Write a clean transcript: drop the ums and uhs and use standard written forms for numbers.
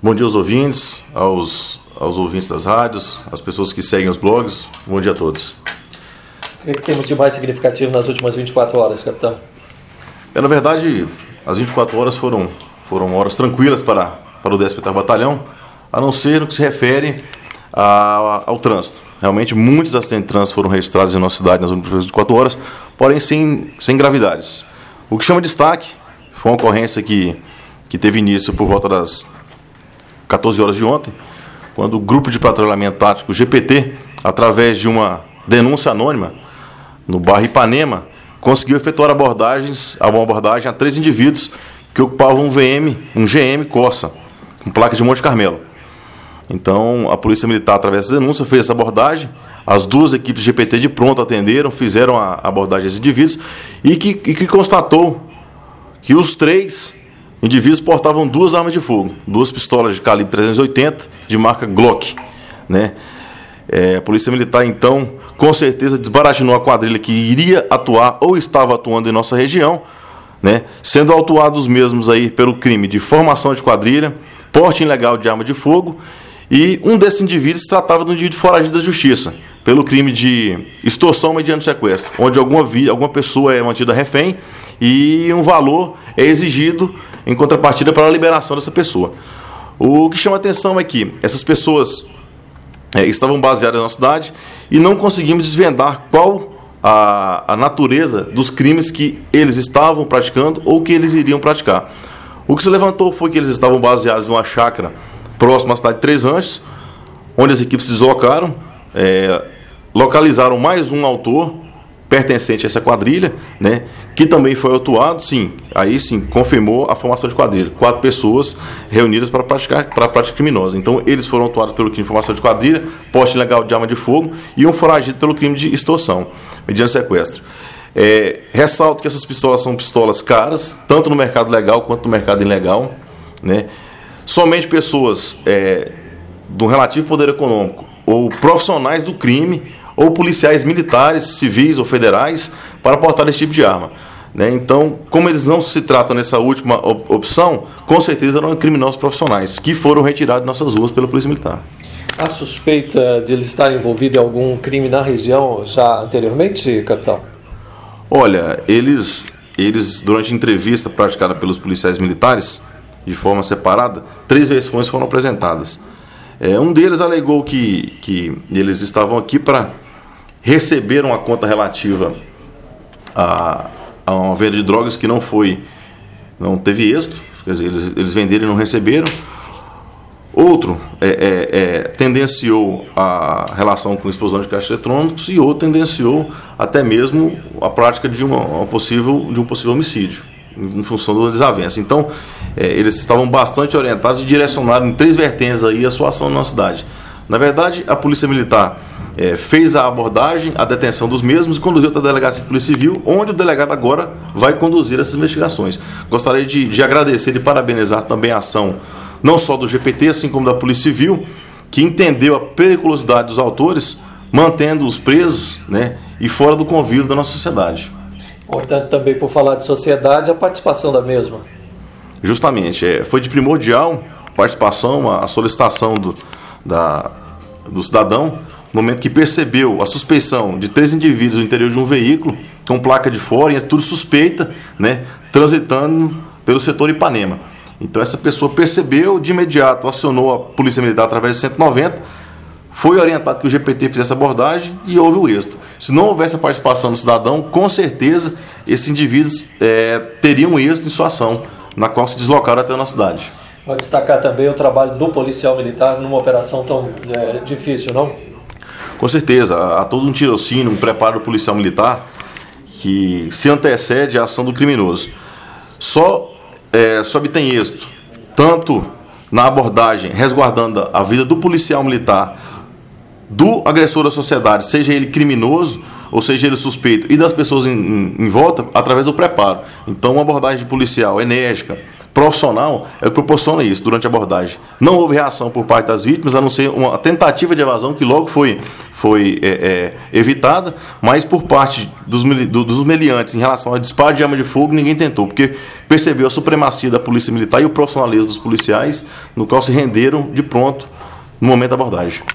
Bom dia aos ouvintes, aos ouvintes das rádios, às pessoas que seguem os blogs. Bom dia a todos. O que temos de mais significativo nas últimas 24 horas, capitão? Na verdade, as 24 horas foram horas tranquilas para o 18º Batalhão, a não ser no que se refere ao trânsito. Realmente, muitos acidentes de trânsito foram registrados em nossa cidade nas últimas 24 horas, porém sem gravidades. O que chama destaque foi uma ocorrência que teve início por volta das 14 horas de ontem, quando o Grupo de Patrulhamento Tático GPT, através de uma denúncia anônima no bairro Ipanema, conseguiu efetuar uma abordagem a 3 indivíduos que ocupavam um GM Corsa, com placa de Monte Carmelo. Então, a Polícia Militar, através dessa denúncia, fez essa abordagem. As duas equipes GPT de pronto atenderam, fizeram a abordagem desses indivíduos e que constatou que os 3 indivíduos portavam 2 armas de fogo, 2 pistolas de calibre 380 de marca Glock, né? A Polícia Militar, então, com certeza desbaratinou a quadrilha que iria atuar ou estava atuando em nossa região, né? Sendo autuados os mesmos aí pelo crime de formação de quadrilha, porte ilegal de arma de fogo, e um desses indivíduos se tratava de um indivíduo foragido da justiça, pelo crime de extorsão mediante sequestro, onde alguma pessoa é mantida refém e um valor é exigido em contrapartida para a liberação dessa pessoa. O que chama atenção é que essas pessoas estavam baseadas na nossa cidade e não conseguimos desvendar qual a natureza dos crimes que eles estavam praticando ou que eles iriam praticar. O que se levantou foi que eles estavam baseados numa chácara próxima à cidade de Três Anjos, onde as equipes se deslocaram, localizaram mais um autor pertencente a essa quadrilha, né, que também foi autuado, aí confirmou a formação de quadrilha. 4 pessoas reunidas para a prática criminosa. Então, eles foram autuados pelo crime de formação de quadrilha, porte ilegal de arma de fogo e um foragido pelo crime de extorsão mediante sequestro. Ressalto que essas pistolas são pistolas caras, tanto no mercado legal quanto no mercado ilegal, né? Somente pessoas do relativo poder econômico ou profissionais do crime ou policiais militares, civis ou federais para portar esse tipo de arma, né? Então, como eles não se tratam nessa última opção, com certeza eram criminosos profissionais que foram retirados de nossas ruas pela Polícia Militar. A suspeita de ele estar envolvido em algum crime na região já anteriormente, capitão? Olha, eles durante a entrevista praticada pelos policiais militares, de forma separada, 3 versões foram apresentadas. Um deles alegou que eles estavam aqui para receber uma conta relativa a uma venda de drogas que não teve êxito, quer dizer, eles venderam e não receberam. Outro tendenciou a relação com explosão de caixas eletrônicos e outro tendenciou até mesmo a prática de um possível homicídio, em função da desavença. Então, eles estavam bastante orientados e direcionaram em 3 vertentes aí a sua ação na nossa cidade. Na verdade, a Polícia Militar fez a abordagem, a detenção dos mesmos e conduziu até a Delegacia de Polícia Civil, onde o delegado agora vai conduzir essas investigações. Gostaria de agradecer e parabenizar também a ação, não só do GPT, assim como da Polícia Civil, que entendeu a periculosidade dos autores, mantendo os presos, né, e fora do convívio da nossa sociedade. Portanto, também por falar de sociedade, a participação da mesma. Justamente, foi de primordial participação, a solicitação do cidadão, no momento que percebeu a suspeição de 3 indivíduos no interior de um veículo, com placa de fora, e é tudo suspeita, né, transitando pelo setor Ipanema. Então essa pessoa percebeu, de imediato acionou a Polícia Militar através do 190, foi orientado que o GPT fizesse a abordagem e houve o êxito. Se não houvesse a participação do cidadão, com certeza esses indivíduos teriam êxito em sua ação, na qual se deslocaram até a nossa cidade. Vai destacar também o trabalho do policial militar numa operação tão difícil, não? Com certeza, há todo um tirocínio, um preparo do policial militar que se antecede à ação do criminoso. Só obtém êxito, tanto na abordagem, resguardando a vida do policial militar, do agressor da sociedade, seja ele criminoso ou seja ele suspeito, e das pessoas em volta, através do preparo. Então, uma abordagem policial enérgica, profissional é o que proporciona isso durante a abordagem. Não houve reação por parte das vítimas, a não ser uma tentativa de evasão que logo foi evitada, mas por parte dos meliantes em relação ao disparo de arma de fogo, ninguém tentou, porque percebeu a supremacia da polícia militar e o profissionalismo dos policiais, no qual se renderam de pronto no momento da abordagem.